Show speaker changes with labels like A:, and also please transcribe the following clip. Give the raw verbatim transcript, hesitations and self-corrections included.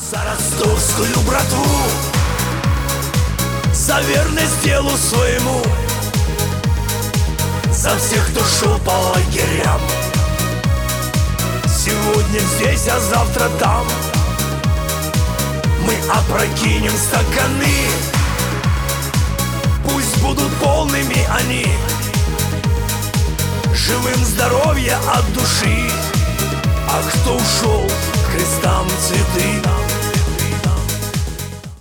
A: За ростовскую братву, за верность делу своему, за всех, кто шел по лагерям. Сегодня здесь, а завтра там. Мы опрокинем стаканы, пусть будут полными они. Живым здоровья от души, а кто ушел, крестам цветы.